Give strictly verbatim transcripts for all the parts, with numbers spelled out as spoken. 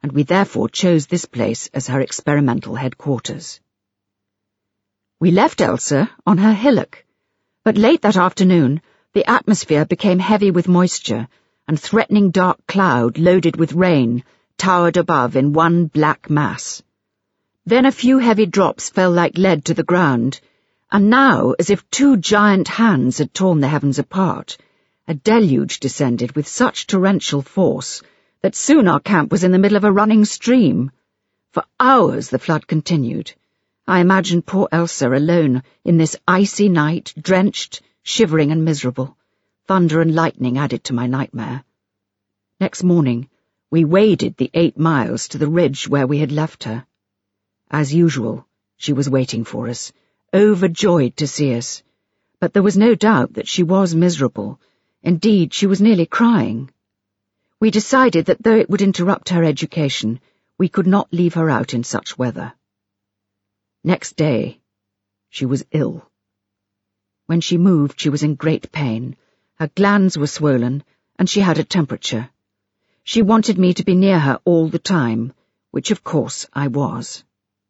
and we therefore chose this place as her experimental headquarters. We left Elsa on her hillock, but late that afternoon the atmosphere became heavy with moisture, and threatening dark cloud loaded with rain towered above in one black mass. Then a few heavy drops fell like lead to the ground, and now, as if two giant hands had torn the heavens apart, a deluge descended with such torrential force that soon our camp was in the middle of a running stream. For hours the flood continued. I imagined poor Elsa alone in this icy night, drenched, shivering and miserable. Thunder and lightning added to my nightmare. Next morning, we waded the eight miles to the ridge where we had left her. As usual, she was waiting for us, overjoyed to see us, but there was no doubt that she was miserable. Indeed, she was nearly crying. We decided that though it would interrupt her education, we could not leave her out in such weather. Next day, she was ill. When she moved, she was in great pain. Her glands were swollen, and she had a temperature. She wanted me to be near her all the time, which of course I was.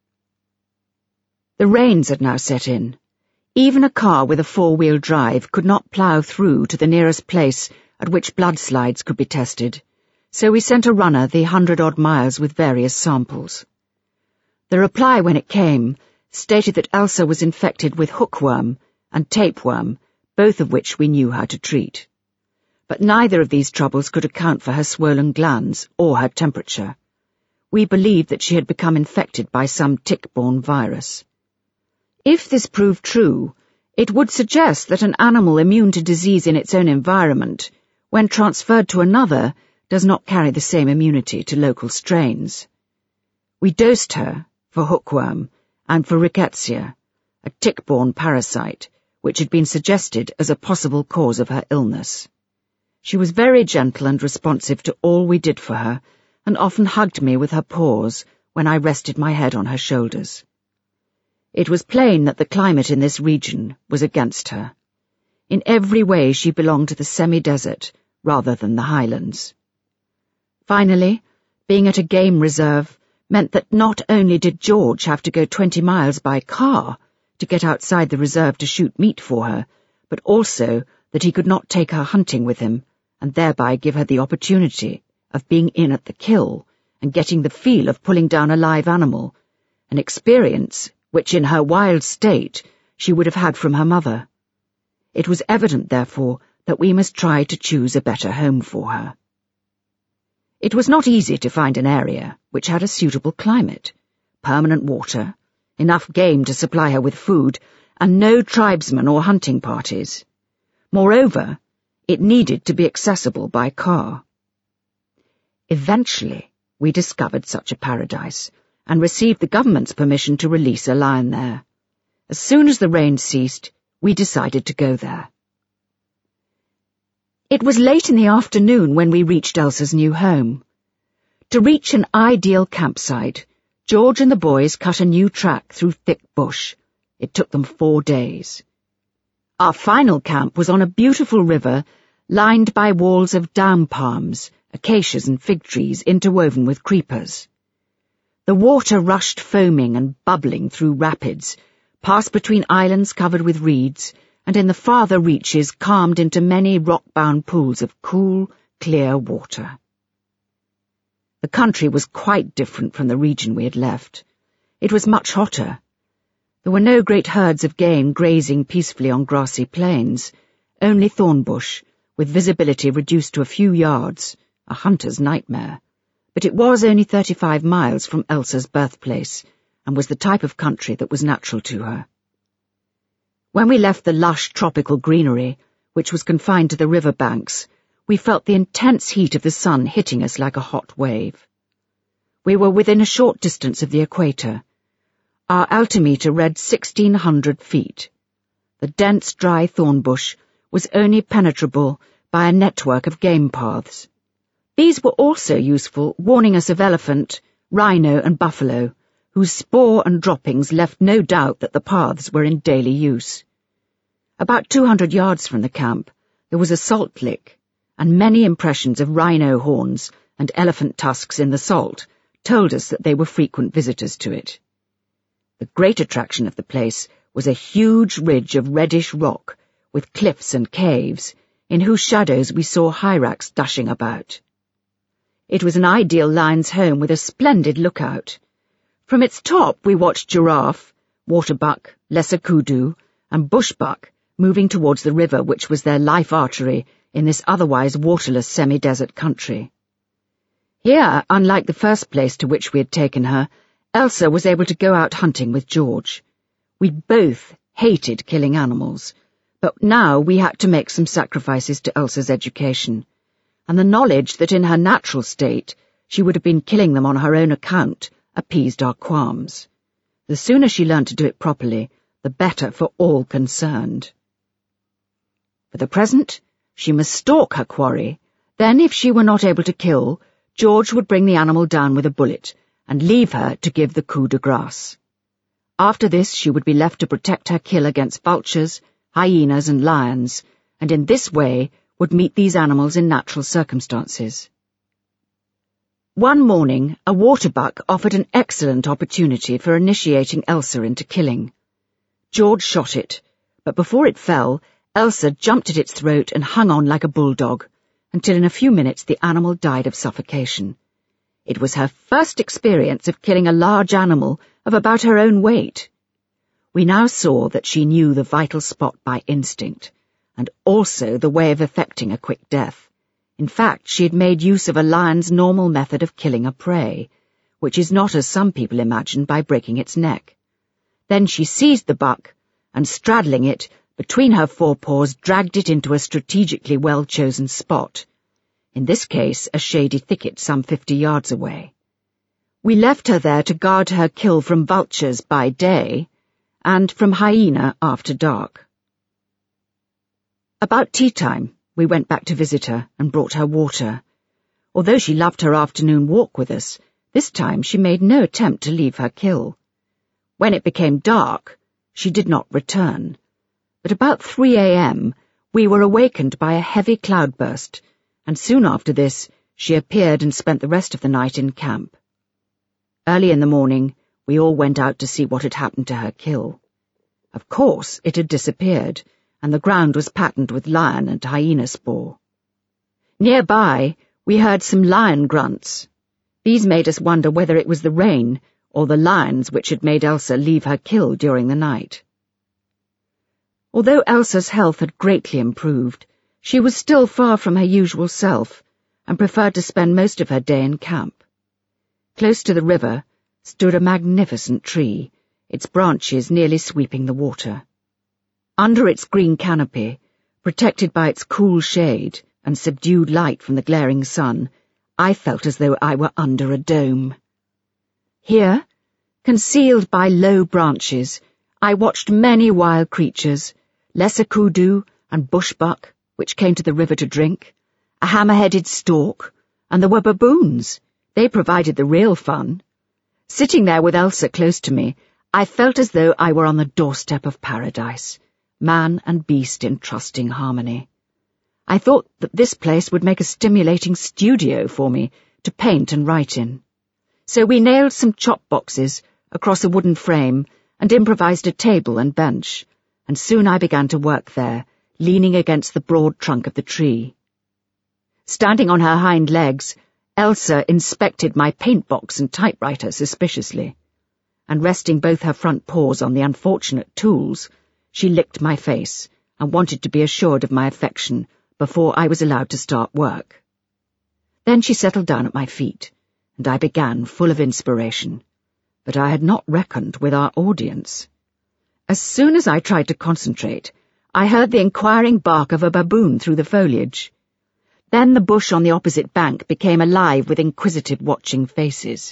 The rains had now set in. Even a car with a four-wheel drive could not plough through to the nearest place at which blood slides could be tested, so we sent a runner the hundred-odd miles with various samples. The reply when it came stated that Elsa was infected with hookworm and tapeworm, both of which we knew how to treat. But neither of these troubles could account for her swollen glands or her temperature. We believed that she had become infected by some tick-borne virus. If this proved true, it would suggest that an animal immune to disease in its own environment, when transferred to another, does not carry the same immunity to local strains. We dosed her for hookworm and for rickettsia, a tick-borne parasite, which had been suggested as a possible cause of her illness. She was very gentle and responsive to all we did for her, and often hugged me with her paws when I rested my head on her shoulders. It was plain that the climate in this region was against her. In every way she belonged to the semi-desert rather than the highlands. Finally, being at a game reserve meant that not only did George have to go twenty miles by car to get outside the reserve to shoot meat for her, but also that he could not take her hunting with him and thereby give her the opportunity of being in at the kill and getting the feel of pulling down a live animal, an experience which in her wild state she would have had from her mother. It was evident, therefore, that we must try to choose a better home for her. It was not easy to find an area which had a suitable climate, permanent water, enough game to supply her with food, and no tribesmen or hunting parties. Moreover, it needed to be accessible by car. Eventually, we discovered such a paradise, and received the government's permission to release a lion there. As soon as the rain ceased, we decided to go there. It was late in the afternoon when we reached Elsa's new home. To reach an ideal campsite, George and the boys cut a new track through thick bush. It took them four days. Our final camp was on a beautiful river lined by walls of down palms, acacias and fig trees interwoven with creepers. The water rushed foaming and bubbling through rapids, passed between islands covered with reeds, and in the farther reaches calmed into many rock-bound pools of cool, clear water. The country was quite different from the region we had left. It was much hotter. There were no great herds of game grazing peacefully on grassy plains, only thornbush, with visibility reduced to a few yards, a hunter's nightmare. But it was only thirty-five miles from Elsa's birthplace, and was the type of country that was natural to her. When we left the lush tropical greenery, which was confined to the river banks, we felt the intense heat of the sun hitting us like a hot wave. We were within a short distance of the equator. Our altimeter read sixteen hundred feet. The dense, dry thornbush was only penetrable by a network of game paths. These were also useful, warning us of elephant, rhino and buffalo, whose spoor and droppings left no doubt that the paths were in daily use. About two hundred yards from the camp, there was a salt lick, and many impressions of rhino horns and elephant tusks in the salt told us that they were frequent visitors to it. The great attraction of the place was a huge ridge of reddish rock with cliffs and caves, in whose shadows we saw hyrax dashing about. It was an ideal lion's home with a splendid lookout. From its top we watched giraffe, waterbuck, lesser kudu, and bushbuck moving towards the river which was their life artery in this otherwise waterless semi-desert country. Here, unlike the first place to which we had taken her, Elsa was able to go out hunting with George. We both hated killing animals, but now we had to make some sacrifices to Elsa's education, and the knowledge that in her natural state she would have been killing them on her own account appeased our qualms. The sooner she learned to do it properly, the better for all concerned. For the present, she must stalk her quarry. Then, if she were not able to kill, George would bring the animal down with a bullet and leave her to give the coup de grace. After this, she would be left to protect her kill against vultures, hyenas, and lions, and in this way would meet these animals in natural circumstances. One morning, a waterbuck offered an excellent opportunity for initiating Elsa into killing. George shot it, but before it fell, Elsa jumped at its throat and hung on like a bulldog, until in a few minutes the animal died of suffocation. It was her first experience of killing a large animal of about her own weight. We now saw that she knew the vital spot by instinct, and also the way of effecting a quick death. In fact, she had made use of a lion's normal method of killing a prey, which is not as some people imagine by breaking its neck. Then she seized the buck, and straddling it, between her forepaws dragged it into a strategically well-chosen spot, in this case a shady thicket some fifty yards away. We left her there to guard her kill from vultures by day, and from hyena after dark. About tea-time, we went back to visit her and brought her water. Although she loved her afternoon walk with us, this time she made no attempt to leave her kill. When it became dark, she did not return. But about three a m, we were awakened by a heavy cloudburst, and soon after this she appeared and spent the rest of the night in camp. Early in the morning, we all went out to see what had happened to her kill. Of course, it had disappeared, and the ground was patterned with lion and hyena spoor. Nearby, we heard some lion grunts. These made us wonder whether it was the rain or the lions which had made Elsa leave her kill during the night. Although Elsa's health had greatly improved, she was still far from her usual self, and preferred to spend most of her day in camp. Close to the river stood a magnificent tree, its branches nearly sweeping the water. Under its green canopy, protected by its cool shade and subdued light from the glaring sun, I felt as though I were under a dome. Here, concealed by low branches, I watched many wild creatures, lesser kudu and bushbuck, which came to the river to drink, a hammer-headed stork, and there were baboons. They provided the real fun. Sitting there with Elsa close to me, I felt as though I were on the doorstep of paradise, man and beast in trusting harmony. I thought that this place would make a stimulating studio for me to paint and write in. So we nailed some chop boxes across a wooden frame and improvised a table and bench, and soon I began to work there, leaning against the broad trunk of the tree. Standing on her hind legs, Elsa inspected my paint box and typewriter suspiciously, and resting both her front paws on the unfortunate tools, she licked my face and wanted to be assured of my affection before I was allowed to start work. Then she settled down at my feet, and I began full of inspiration, but I had not reckoned with our audience. As soon as I tried to concentrate, I heard the inquiring bark of a baboon through the foliage. Then the bush on the opposite bank became alive with inquisitive watching faces.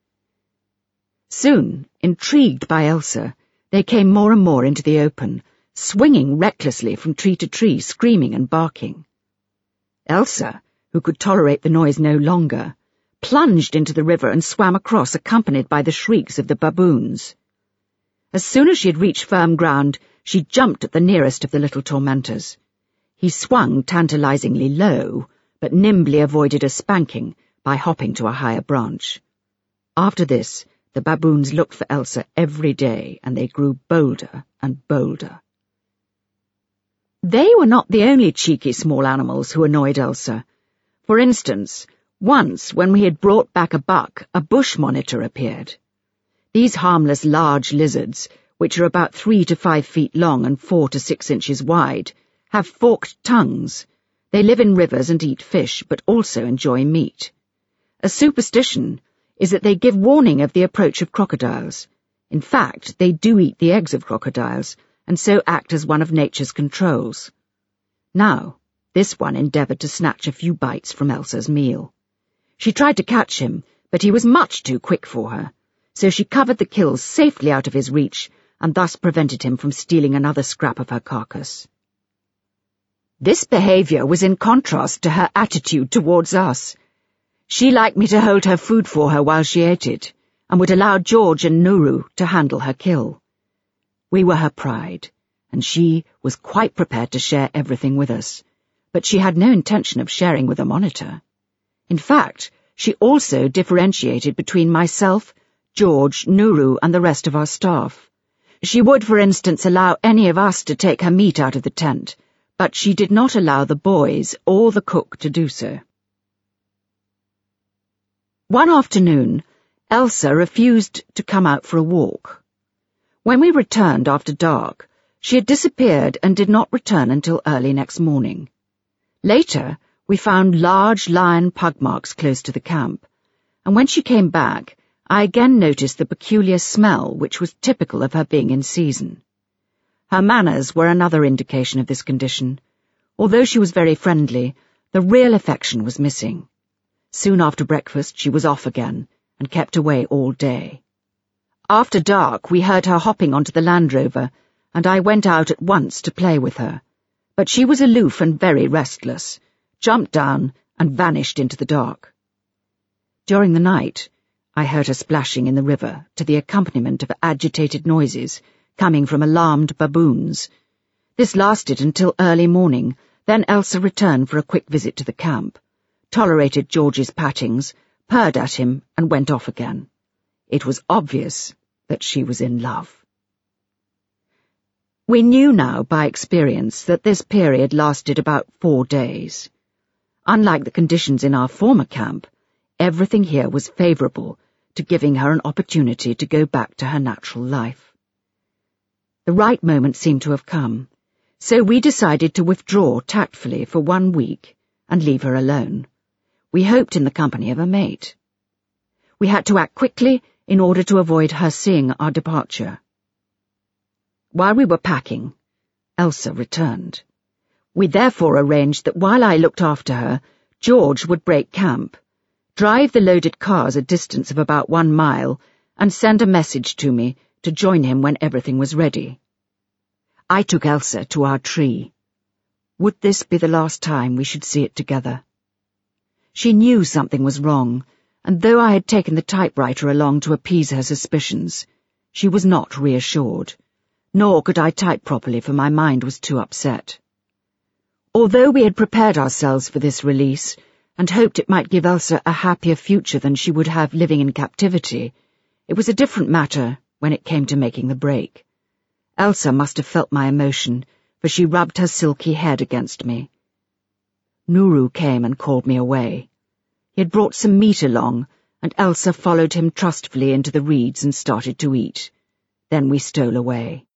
Soon, intrigued by Elsa, they came more and more into the open, swinging recklessly from tree to tree, screaming and barking. Elsa, who could tolerate the noise no longer, plunged into the river and swam across, accompanied by the shrieks of the baboons. As soon as she had reached firm ground, she jumped at the nearest of the little tormentors. He swung tantalizingly low, but nimbly avoided a spanking by hopping to a higher branch. After this, the baboons looked for Elsa every day, and they grew bolder and bolder. They were not the only cheeky small animals who annoyed Elsa. For instance, once when we had brought back a buck, a bush monitor appeared. These harmless large lizards, which are about three to five feet long and four to six inches wide, have forked tongues. They live in rivers and eat fish, but also enjoy meat. A superstition is that they give warning of the approach of crocodiles. In fact, they do eat the eggs of crocodiles, and so act as one of nature's controls. Now, this one endeavoured to snatch a few bites from Elsa's meal. She tried to catch him, but he was much too quick for her, so she covered the kills safely out of his reach, and thus prevented him from stealing another scrap of her carcass. This behaviour was in contrast to her attitude towards us. She liked me to hold her food for her while she ate it, and would allow George and Nuru to handle her kill. We were her pride, and she was quite prepared to share everything with us, but she had no intention of sharing with a monitor. In fact, she also differentiated between myself, George, Nuru, and the rest of our staff. She would, for instance, allow any of us to take her meat out of the tent, but she did not allow the boys or the cook to do so. One afternoon, Elsa refused to come out for a walk. When we returned after dark, she had disappeared and did not return until early next morning. Later, we found large lion pug marks close to the camp, and when she came back, I again noticed the peculiar smell which was typical of her being in season. Her manners were another indication of this condition. Although she was very friendly, the real affection was missing. Soon after breakfast she was off again, and kept away all day. After dark we heard her hopping onto the Land Rover, and I went out at once to play with her. But she was aloof and very restless, jumped down, and vanished into the dark. During the night, I heard her splashing in the river to the accompaniment of agitated noises coming from alarmed baboons. This lasted until early morning, then Elsa returned for a quick visit to the camp, tolerated George's pattings, purred at him, and went off again. It was obvious that she was in love. We knew now by experience that this period lasted about four days. Unlike the conditions in our former camp, everything here was favourable to giving her an opportunity to go back to her natural life. The right moment seemed to have come, so we decided to withdraw tactfully for one week and leave her alone. We hoped in the company of a mate. We had to act quickly in order to avoid her seeing our departure. While we were packing, Elsa returned. We therefore arranged that while I looked after her, George would break camp, drive the loaded cars a distance of about one mile, and send a message to me to join him when everything was ready. I took Elsa to our tree. Would this be the last time we should see it together? She knew something was wrong, and though I had taken the typewriter along to appease her suspicions, she was not reassured, nor could I type properly for my mind was too upset. Although we had prepared ourselves for this release, and hoped it might give Elsa a happier future than she would have living in captivity, it was a different matter when it came to making the break. Elsa must have felt my emotion, for she rubbed her silky head against me. Nuru came and called me away. He had brought some meat along, and Elsa followed him trustfully into the reeds and started to eat. Then we stole away.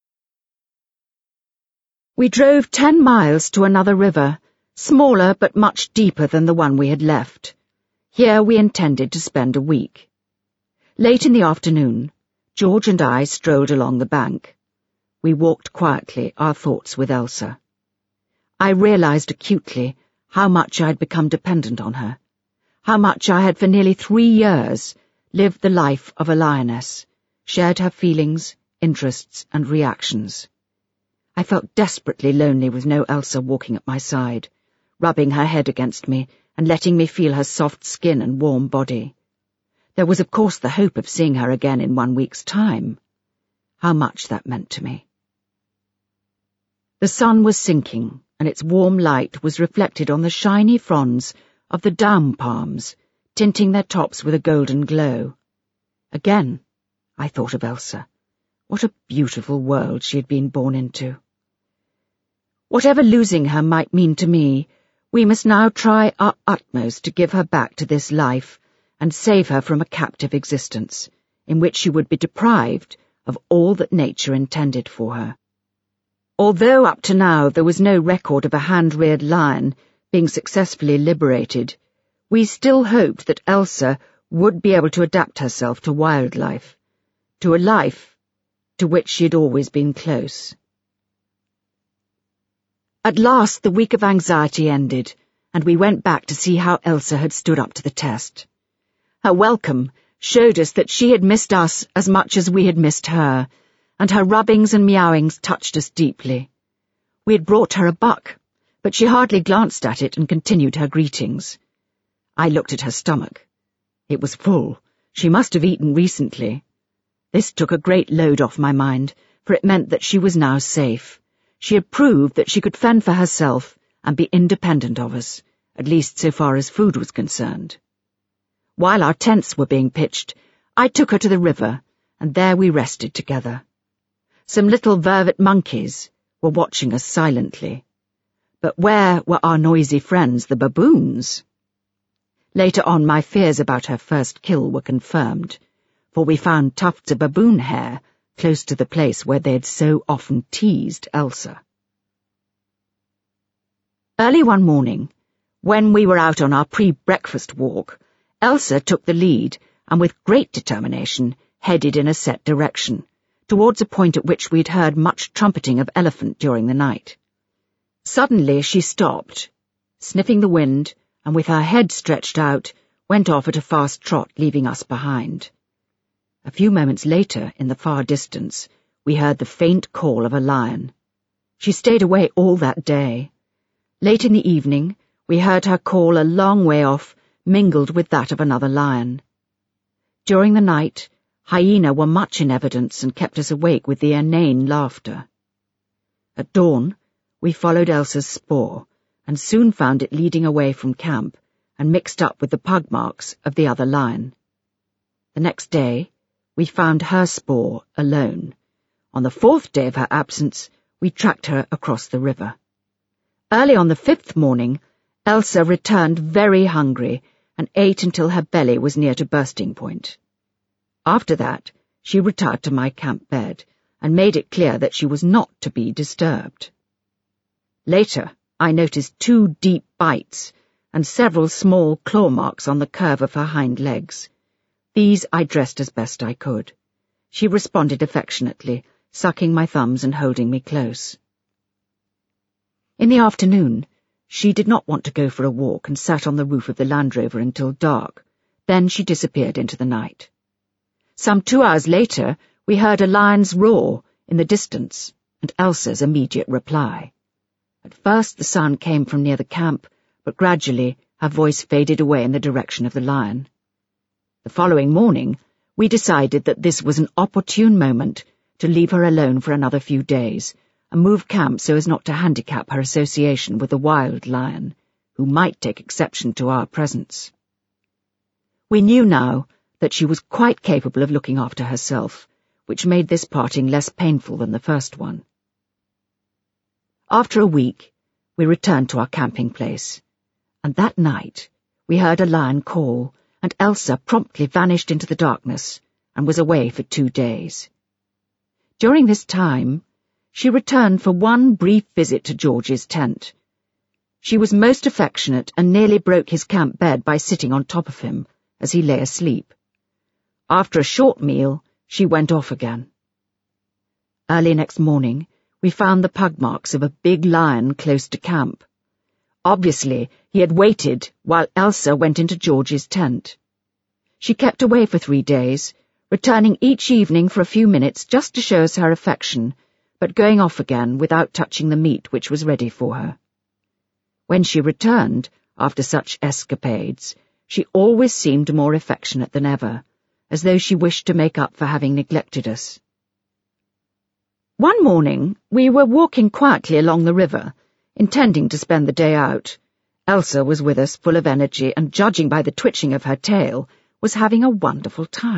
We drove ten miles to another river, smaller but much deeper than the one we had left. Here we intended to spend a week. Late in the afternoon, George and I strolled along the bank. We walked quietly, our thoughts with Elsa. I realized acutely how much I had become dependent on her, how much I had for nearly three years lived the life of a lioness, shared her feelings, interests, and reactions. I felt desperately lonely with no Elsa walking at my side, rubbing her head against me and letting me feel her soft skin and warm body. There was of course the hope of seeing her again in one week's time. How much that meant to me. The sun was sinking, and its warm light was reflected on the shiny fronds of the down palms, tinting their tops with a golden glow. Again, I thought of Elsa. What a beautiful world she had been born into. Whatever losing her might mean to me, we must now try our utmost to give her back to this life and save her from a captive existence, in which she would be deprived of all that nature intended for her. Although up to now there was no record of a hand-reared lion being successfully liberated, we still hoped that Elsa would be able to adapt herself to wildlife, to a life to which she had always been close. At last the week of anxiety ended, and we went back to see how Elsa had stood up to the test. Her welcome showed us that she had missed us as much as we had missed her, and her rubbings and meowings touched us deeply. We had brought her a buck, but she hardly glanced at it and continued her greetings. I looked at her stomach. It was full. She must have eaten recently. This took a great load off my mind, for it meant that she was now safe. She had proved that she could fend for herself and be independent of us, at least so far as food was concerned. While our tents were being pitched, I took her to the river, and there we rested together. Some little vervet monkeys were watching us silently. But where were our noisy friends, the baboons? Later on, my fears about her first kill were confirmed, for we found tufts of baboon hair close to the place where they had so often teased Elsa. Early one morning, when we were out on our pre-breakfast walk, Elsa took the lead and with great determination headed in a set direction, towards a point at which we'd heard much trumpeting of elephant during the night. Suddenly she stopped, sniffing the wind, and with her head stretched out, went off at a fast trot, leaving us behind. A few moments later, in the far distance, we heard the faint call of a lion. She stayed away all that day. Late in the evening, we heard her call a long way off, mingled with that of another lion. During the night, hyena were much in evidence and kept us awake with their inane laughter. At dawn, we followed Elsa's spoor, and soon found it leading away from camp and mixed up with the pug marks of the other lion. The next day, we found her spoor alone. On the fourth day of her absence, we tracked her across the river. Early on the fifth morning, Elsa returned very hungry and ate until her belly was near to bursting point. After that, she retired to my camp bed and made it clear that she was not to be disturbed. Later, I noticed two deep bites and several small claw marks on the curve of her hind legs. These I dressed as best I could. She responded affectionately, sucking my thumbs and holding me close. In the afternoon, she did not want to go for a walk and sat on the roof of the Land Rover until dark. Then she disappeared into the night. Some two hours later, we heard a lion's roar in the distance and Elsa's immediate reply. At first the sound came from near the camp, but gradually her voice faded away in the direction of the lion. The following morning, we decided that this was an opportune moment to leave her alone for another few days and move camp so as not to handicap her association with the wild lion, who might take exception to our presence. We knew now that she was quite capable of looking after herself, which made this parting less painful than the first one. After a week, we returned to our camping place, and that night we heard a lion call, and Elsa promptly vanished into the darkness and was away for two days. During this time, she returned for one brief visit to George's tent. She was most affectionate and nearly broke his camp bed by sitting on top of him as he lay asleep. After a short meal, she went off again. Early next morning, we found the pug marks of a big lion close to camp. Obviously, he had waited while Elsa went into George's tent. She kept away for three days, returning each evening for a few minutes just to show us her affection, but going off again without touching the meat which was ready for her. When she returned, after such escapades, she always seemed more affectionate than ever, as though she wished to make up for having neglected us. One morning, we were walking quietly along the river, intending to spend the day out. Elsa was with us, full of energy, and judging by the twitching of her tail, was having a wonderful time.